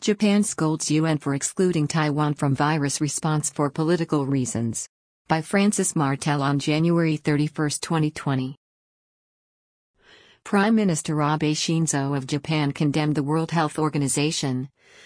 Japan scolds UN for excluding Taiwan from virus response for political reasons. By Francis Martel on January 31, 2020. Prime Minister Abe Shinzo of Japan condemned the World Health Organization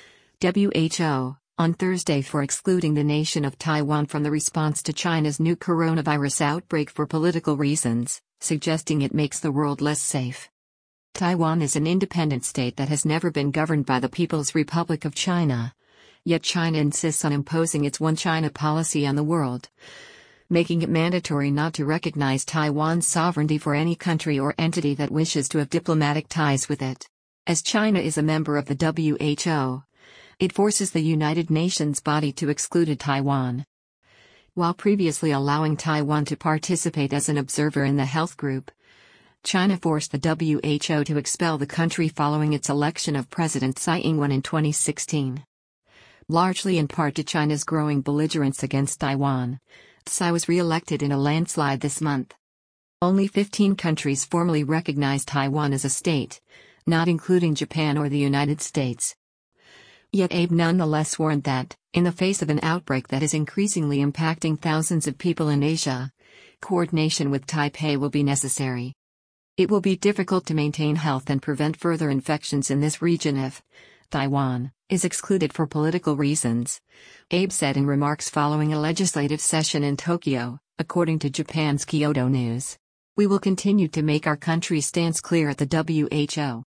(WHO) on Thursday for excluding the nation of Taiwan from the response to China's new coronavirus outbreak for political reasons, suggesting it makes the world less safe. Taiwan is an independent state that has never been governed by the People's Republic of China. Yet China insists on imposing its One China policy on the world, making it mandatory not to recognize Taiwan's sovereignty for any country or entity that wishes to have diplomatic ties with it. As China is a member of the WHO, it forces the United Nations body to exclude Taiwan. While previously allowing Taiwan to participate as an observer in the health group, China forced the WHO to expel the country following its election of President Tsai Ing-wen in 2016. Largely in part to China's growing belligerence against Taiwan, Tsai was re-elected in a landslide this month. Only 15 countries formally recognize Taiwan as a state, not including Japan or the United States. Yet Abe nonetheless warned that, in the face of an outbreak that is increasingly impacting thousands of people in Asia, coordination with Taipei will be necessary. It will be difficult to maintain health and prevent further infections in this region if Taiwan is excluded for political reasons, Abe said in remarks following a legislative session in Tokyo, according to Japan's Kyodo News. We will continue to make our country's stance clear at the WHO.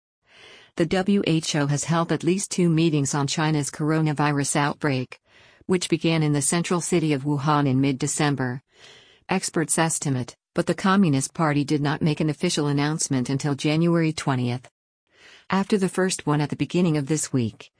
The WHO has held at least 2 meetings on China's coronavirus outbreak, which began in the central city of Wuhan in mid-December. Experts estimate, but the Communist Party did not make an official announcement until January 20. After the first one at the beginning of this week,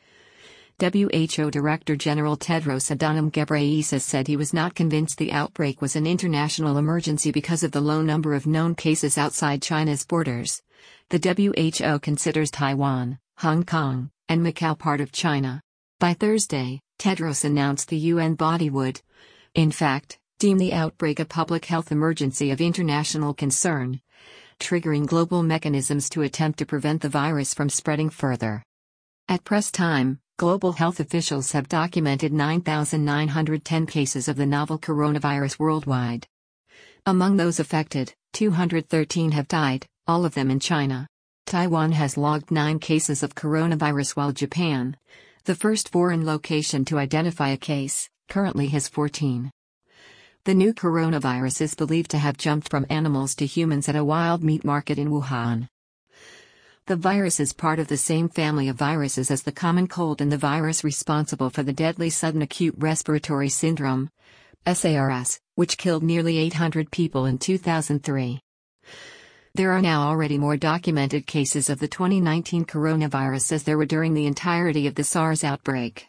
WHO Director General Tedros Adhanom Ghebreyesus said he was not convinced the outbreak was an international emergency because of the low number of known cases outside China's borders. The WHO considers Taiwan, Hong Kong, and Macau part of China. By Thursday, Tedros announced the UN body would, in fact, deem the outbreak a public health emergency of international concern, triggering global mechanisms to attempt to prevent the virus from spreading further. At press time, global health officials have documented 9,910 cases of the novel coronavirus worldwide. Among those affected, 213 have died, all of them in China. Taiwan has logged 9 cases of coronavirus while Japan, the first foreign location to identify a case, currently has 14. The new coronavirus is believed to have jumped from animals to humans at a wild meat market in Wuhan. The virus is part of the same family of viruses as the common cold and the virus responsible for the deadly sudden acute respiratory syndrome, SARS, which killed nearly 800 people in 2003. There are now already more documented cases of the 2019 coronavirus as there were during the entirety of the SARS outbreak.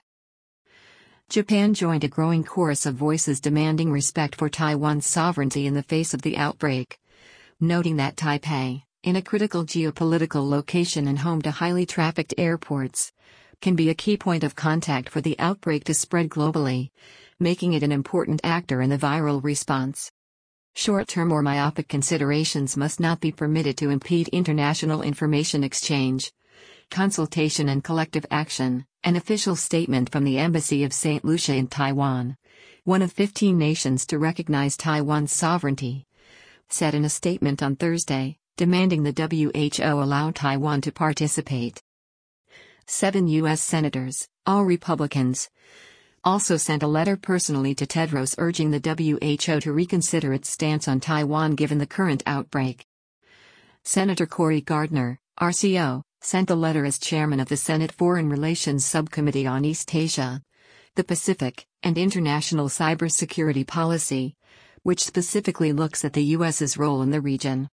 Japan joined a growing chorus of voices demanding respect for Taiwan's sovereignty in the face of the outbreak, noting that Taipei, in a critical geopolitical location and home to highly trafficked airports, can be a key point of contact for the outbreak to spread globally, making it an important actor in the viral response. Short-term or myopic considerations must not be permitted to impede international information exchange, consultation and collective action, an official statement from the Embassy of St. Lucia in Taiwan, one of 15 nations to recognize Taiwan's sovereignty, said in a statement on Thursday, demanding the WHO allow Taiwan to participate. 7 U.S. senators, all Republicans, also sent a letter personally to Tedros urging the WHO to reconsider its stance on Taiwan given the current outbreak. Senator Cory Gardner, RCO, sent the letter as chairman of the Senate Foreign Relations Subcommittee on East Asia, the Pacific, and International Cybersecurity Policy, which specifically looks at the U.S.'s role in the region.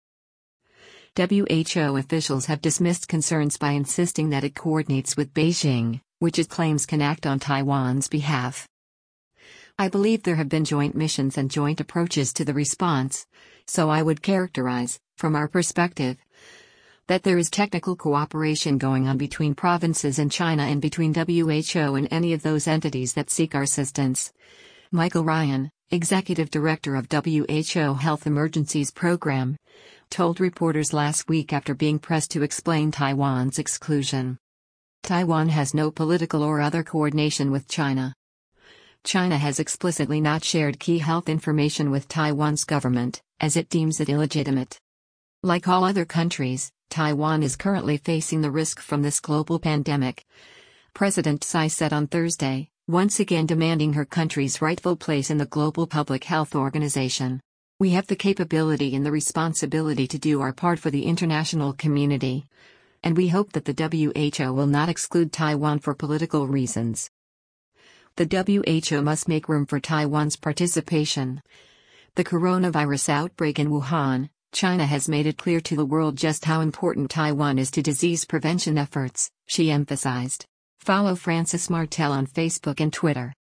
WHO officials have dismissed concerns by insisting that it coordinates with Beijing, which it claims can act on Taiwan's behalf. I believe there have been joint missions and joint approaches to the response, so I would characterize, from our perspective, that there is technical cooperation going on between provinces in China and between WHO and any of those entities that seek our assistance. Michael Ryan, executive director of WHO Health Emergencies Program, told reporters last week after being pressed to explain Taiwan's exclusion. Taiwan has no political or other coordination with China. China has explicitly not shared key health information with Taiwan's government, as it deems it illegitimate. Like all other countries, Taiwan is currently facing the risk from this global pandemic. President Tsai said on Thursday, once again demanding her country's rightful place in the global public health organization. We have the capability and the responsibility to do our part for the international community. And we hope that the WHO will not exclude Taiwan for political reasons. The WHO must make room for Taiwan's participation. The coronavirus outbreak in Wuhan, China has made it clear to the world just how important Taiwan is to disease prevention efforts, she emphasized. Follow Francis Martel on Facebook and Twitter.